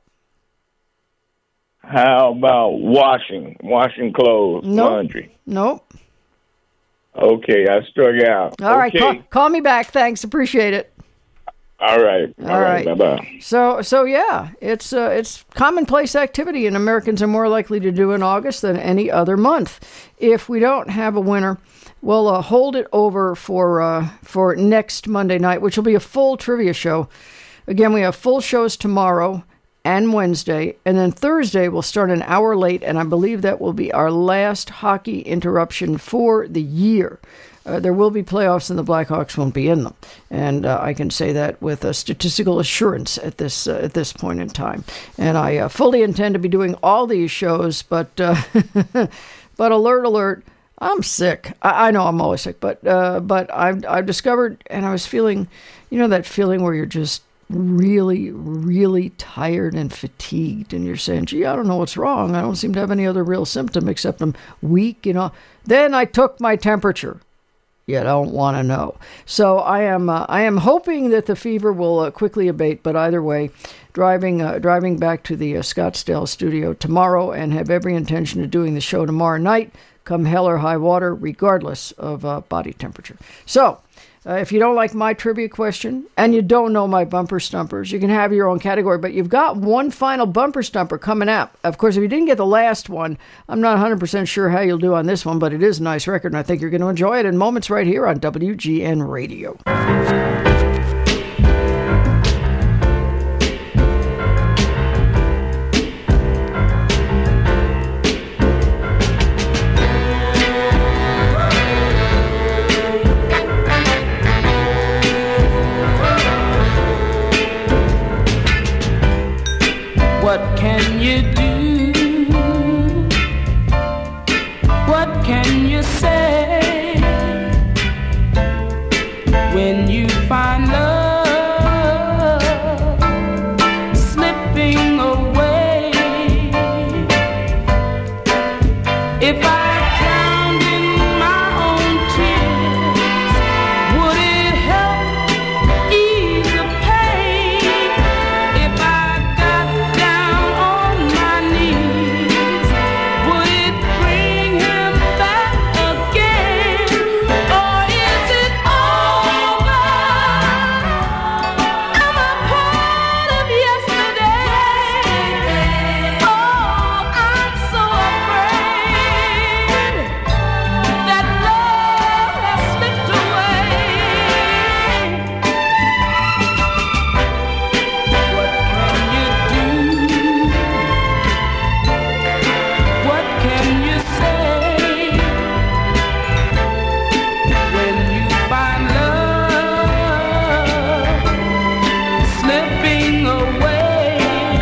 How about washing? Washing clothes, nope. laundry? Nope. Okay, I struck out. All okay. right, call, call me back. Thanks. Appreciate it. All right. All, All right. right. Bye-bye. So, so yeah, it's uh, it's commonplace activity, and Americans are more likely to do in August than any other month. If we don't have a winner, we'll uh, hold it over for uh, for next Monday night, which will be a full trivia show. Again, we have full shows tomorrow and Wednesday, and then Thursday we'll start an hour late, and I believe that will be our last hockey interruption for the year. Uh, there will be playoffs, and the Blackhawks won't be in them, and uh, I can say that with a statistical assurance at this uh, at this point in time. And I uh, fully intend to be doing all these shows, but uh, but alert, alert, I'm sick. I, I know I'm always sick, but uh, but I've I've discovered, and I was feeling, you know, that feeling where you're just really, really tired and fatigued, and you're saying, gee, I don't know what's wrong. I don't seem to have any other real symptom except I'm weak, you know. Then I took my temperature. You don't want to know. So I am uh, I am hoping that the fever will uh, quickly abate, but either way, driving uh, driving back to the uh, Scottsdale studio tomorrow and have every intention of doing the show tomorrow night, come hell or high water, regardless of uh, body temperature. So, uh, if you don't like my trivia question and you don't know my bumper stumpers, you can have your own category, but you've got one final bumper stumper coming up. Of course, if you didn't get the last one, I'm not one hundred percent sure how you'll do on this one, but it is a nice record, and I think you're going to enjoy it in moments right here on W G N Radio. What can you do? What can you say when you find love slipping away? If I drowned in my own tears, would it help ease the pain? If I got down on my knees, would it bring him back again? Or is it over? Am I part of yesterday? Oh, I'm so afraid that love has slipped away. What can you do? What can you say when you find love slipping away?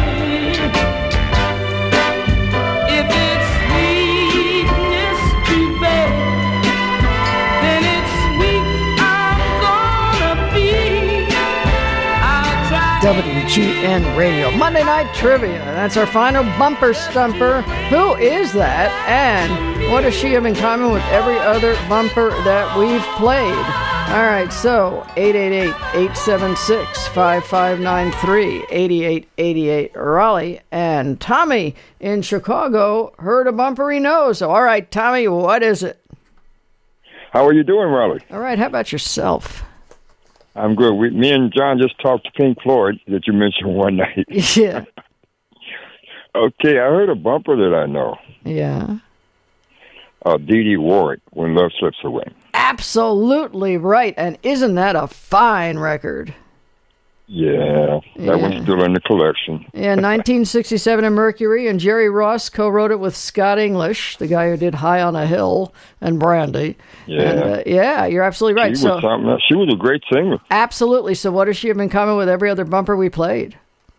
If it's sweetness to bear, then it's sweet I'm gonna be. I'll try. W G N Radio, Monday Night Trivia. That's our final bumper stumper. Who is that? And what does she have in common with every other bumper that we've played? All right, so eight eight eight, eight seven six, five five nine three, eight eight eight eight, Raleigh. And Tommy in Chicago heard a bumper he knows. So, all right, Tommy, what is it? How are you doing, Raleigh? All right, how about yourself? I'm good. We, me and John just talked to Pink Floyd that you mentioned one night. Yeah. Okay, I heard a bumper that I know. Yeah. Uh, Dee Dee Warwick, When Love Slips Away. Absolutely right. And isn't that a fine record? Yeah, that Yeah. one's still in the collection. Yeah, nineteen sixty-seven in Mercury, and Jerry Ross co-wrote it with Scott English, the guy who did High on a Hill and Brandy. Yeah. And, uh, yeah, you're absolutely right. She so was something else. She was a great singer. Absolutely. So what does she have in common with every other bumper we played?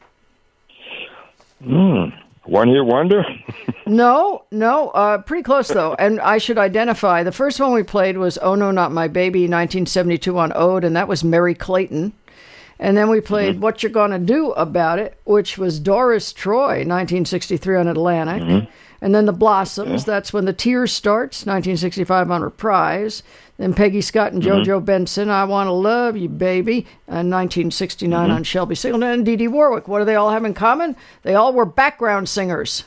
Hmm. One hit wonder? No, no, uh, pretty close though. And I should identify, the first one we played was Oh No Not My Baby, nineteen seventy-two on Ode, and that was Mary Clayton. And then we played Mm-hmm. What You're Gonna Do About It, which was Doris Troy, nineteen sixty-three on Atlantic. Mm-hmm. And then The Blossoms, that's When the Tears Starts, nineteen sixty-five on Reprise. Then Peggy Scott and Mm-hmm. JoJo Benson, I Wanna Love You, Baby, and nineteen sixty-nine Mm-hmm. on Shelby Singleton. And Dee Dee Warwick, what do they all have in common? They all were background singers.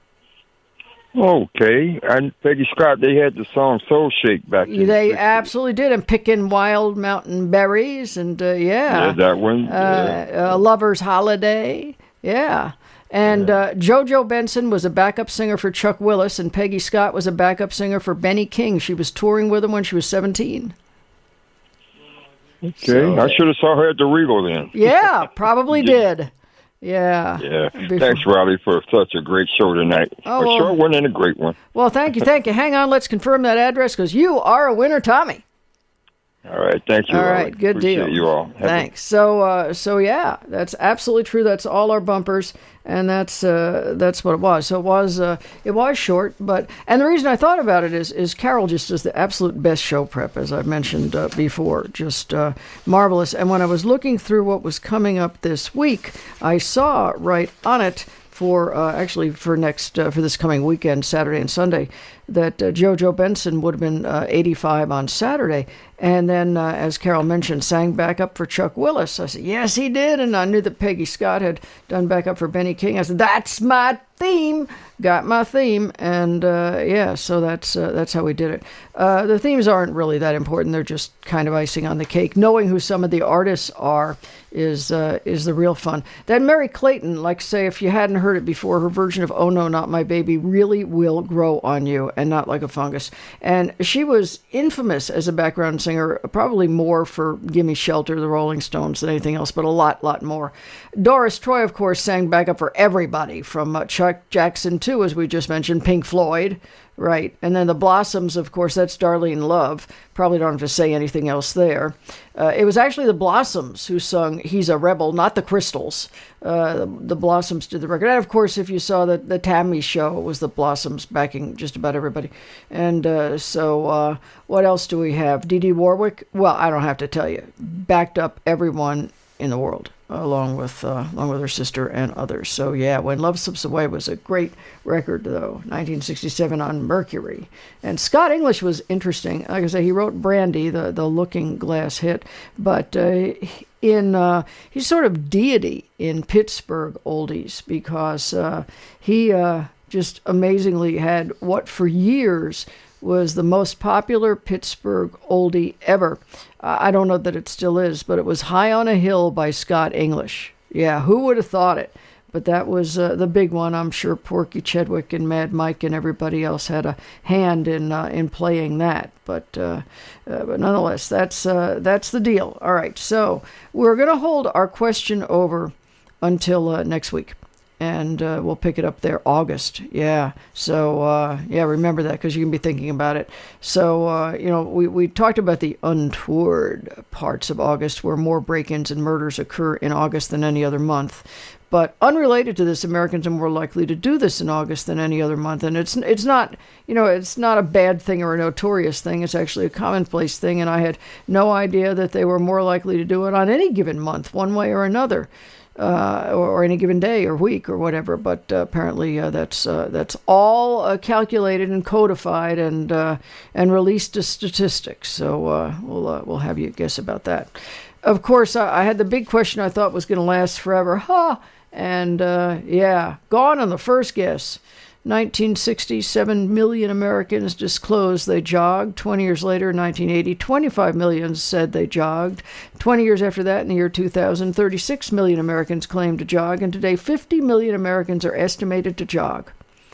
Okay. And Peggy Scott, they had the song Soul Shake back then. They absolutely did. And Picking Wild Mountain Berries, and uh, yeah. Yeah, that one. Uh, yeah. uh, Lover's Holiday, yeah. And uh, JoJo Benson was a backup singer for Chuck Willis, and Peggy Scott was a backup singer for Benny King. She was touring with him when she was seventeen. Okay. So- I should have saw her at the Regal then. Yeah, probably did. Yeah. Yeah. Before- Thanks, Riley, for such a great show tonight. Oh, a well- short one and a great one. Well, thank you, thank you. Hang on, let's confirm that address because you are a winner, Tommy. All right. Thank you, All Riley. right, good Appreciate deal. you all. Have a- Thanks. So, uh, so yeah, that's absolutely true. That's all our bumpers, and that's uh, that's what it was. So it was uh, it was short, but and the reason I thought about it is is Carol just does the absolute best show prep, as I've mentioned uh, before, just uh, marvelous. And when I was looking through what was coming up this week, I saw right on it for uh, actually for next uh, for this coming weekend, Saturday and Sunday, that uh, JoJo Benson would have been uh, eighty-five on Saturday. And then, uh, as Carol mentioned, sang back up for Chuck Willis. I said, yes, he did. And I knew that Peggy Scott had done back up for Benny King. I said, that's my theme. Got my theme. And, uh, yeah, so that's uh, that's how we did it. Uh, the themes aren't really that important. They're just kind of icing on the cake. Knowing who some of the artists are is uh, is the real fun. Then Mary Clayton, like say, if you hadn't heard it before, her version of Oh No, Not My Baby really will grow on you and not like a fungus. And she was infamous as a background singer, probably more for Gimme Shelter, the Rolling Stones, than anything else, but a lot, lot more. Doris Troy, of course, sang back up for everybody, from uh, Chuck Jackson to, as we just mentioned, Pink Floyd, right? And then the Blossoms, of course, that's Darlene Love. Probably don't have to say anything else there. Uh, it was actually the Blossoms who sung He's a Rebel, not the Crystals. Uh, the, the Blossoms did the record. And, of course, if you saw the, the Tammy show, it was the Blossoms backing just about everybody. And uh, so uh, what else do we have? Dee Dee Warwick? Well, I don't have to tell you. Backed up everyone in the world, along with uh, along with her sister and others. So yeah, When Love Slips Away was a great record, though. nineteen sixty-seven on Mercury. And Scott English was interesting. Like I say, he wrote Brandy, the the Looking Glass hit, but uh, in uh, he's sort of deity in Pittsburgh oldies because uh, he uh, just amazingly had what for years was the most popular Pittsburgh oldie ever. Uh, I don't know that it still is, but it was High on a Hill by Scott English. Yeah, who would have thought it? But that was uh, the big one. I'm sure Porky Chedwick and Mad Mike and everybody else had a hand in uh, in playing that. But uh, uh, but nonetheless, that's uh, that's the deal. All right, so we're going to hold our question over until uh, next week. And uh, we'll pick it up there August. Yeah. So, uh, yeah, remember that because you can be thinking about it. So, uh, you know, we, we talked about the untoward parts of August where more break-ins and murders occur in August than any other month. But unrelated to this, Americans are more likely to do this in August than any other month. And it's it's not, you know, it's not a bad thing or a notorious thing. It's actually a commonplace thing. And I had no idea that they were more likely to do it on any given month, one way or another. Uh, or, or any given day or week or whatever, but uh, apparently uh, that's uh, that's all uh, calculated and codified and uh, and released as statistics. So uh, we'll uh, we'll have you guess about that. Of course, I, I had the big question I thought was going to last forever, huh? And uh, yeah, gone on the first guess. nineteen sixty, seven million Americans disclosed they jogged. twenty years later, nineteen eighty, twenty-five million said they jogged. twenty years after that, in the year two thousand, thirty-six million Americans claimed to jog. And today, fifty million Americans are estimated to jog.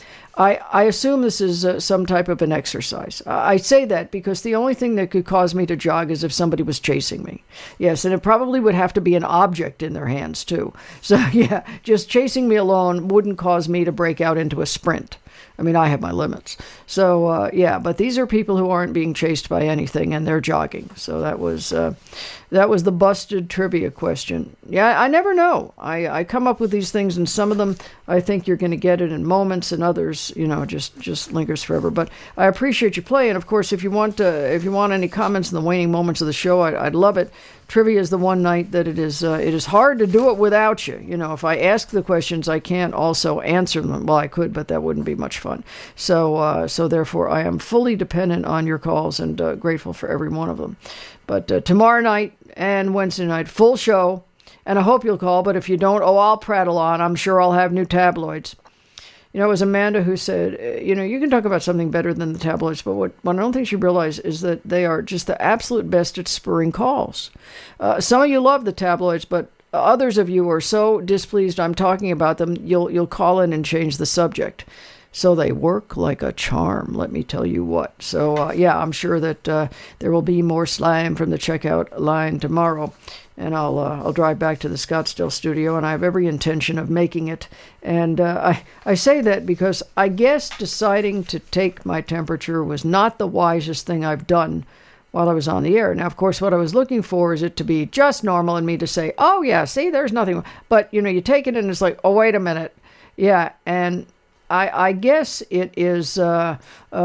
I, I assume this is uh, some type of an exercise. Uh, I say that because the only thing that could cause me to jog is if somebody was chasing me. Yes, and it probably would have to be an object in their hands, too. So, yeah, just chasing me alone wouldn't cause me to break out into a sprint. I mean, I have my limits. So, uh, yeah, but these are people who aren't being chased by anything, and they're jogging. So that was uh, that was the busted trivia question. Yeah, I never know. I, I come up with these things, and some of them I think you're going to get it in moments, and others, you know, just, just lingers forever. But I appreciate you playing. Of course, if you want uh, if you want any comments in the waning moments of the show, I, I'd love it. Trivia is the one night that it is uh, it is hard to do it without you. You know, if I ask the questions, I can't also answer them. Well, I could, but that wouldn't be much fun. So, uh, so therefore, I am fully dependent on your calls and uh, grateful for every one of them. But uh, tomorrow night and Wednesday night, full show, and I hope you'll call. But if you don't, oh, I'll prattle on. I'm sure I'll have new tabloids. You know, it was Amanda who said, you know, you can talk about something better than the tabloids, but what, what I don't think she realized is that they are just the absolute best at spurring calls. Uh, some of you love the tabloids, but others of you are so displeased I'm talking about them, you'll you'll call in and change the subject. So they work like a charm, let me tell you what. So, uh, yeah, I'm sure that uh, there will be more slime from the checkout line tomorrow. And I'll uh, I'll drive back to the Scottsdale studio, and I have every intention of making it. And uh, I, I say that because I guess deciding to take my temperature was not the wisest thing I've done while I was on the air. Now, of course, what I was looking for is it to be just normal and me to say, oh, yeah, see, there's nothing. But, you know, you take it and it's like, oh, wait a minute. Yeah, and I, I guess it is uh,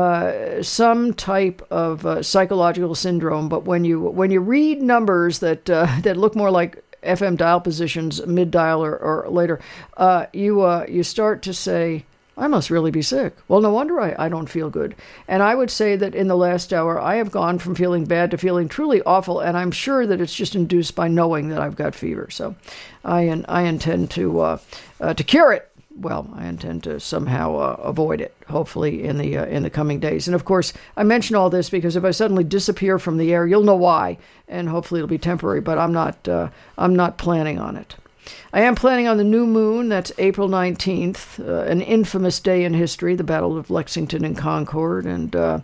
uh, some type of uh, psychological syndrome. But when you when you read numbers that uh, that look more like F M dial positions, mid dial or, or later, uh, you uh, you start to say, I must really be sick. Well, no wonder I, I don't feel good. And I would say that in the last hour, I have gone from feeling bad to feeling truly awful, and I'm sure that it's just induced by knowing that I've got fever. So I I intend to uh, uh, to cure it. Well, I intend to somehow uh, avoid it, hopefully, in the uh, in the coming days. And, of course, I mention all this because if I suddenly disappear from the air, you'll know why, and hopefully it'll be temporary, but I'm not uh, I'm not planning on it. I am planning on the new moon. That's April nineteenth, uh, an infamous day in history, the Battle of Lexington and Concord, and uh,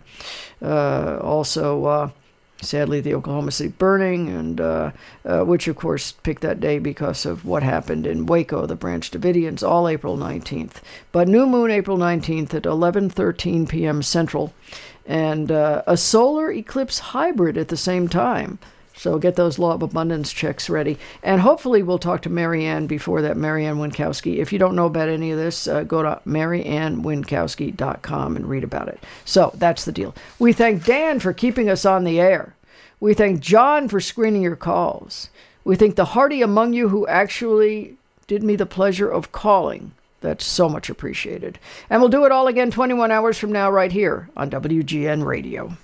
uh, also... Uh, Sadly, the Oklahoma City burning, and uh, uh, which, of course, picked that day because of what happened in Waco, the Branch Davidians, all April nineteenth. But new moon, April nineteenth at eleven thirteen p.m. Central, and uh, a solar eclipse hybrid at the same time. So get those Law of Abundance checks ready. And hopefully we'll talk to Marianne before that, Marianne Winkowski. If you don't know about any of this, uh, go to marianne winkowski dot com and read about it. So that's the deal. We thank Dan for keeping us on the air. We thank John for screening your calls. We thank the hardy among you who actually did me the pleasure of calling. That's so much appreciated. And we'll do it all again twenty-one hours from now right here on W G N Radio.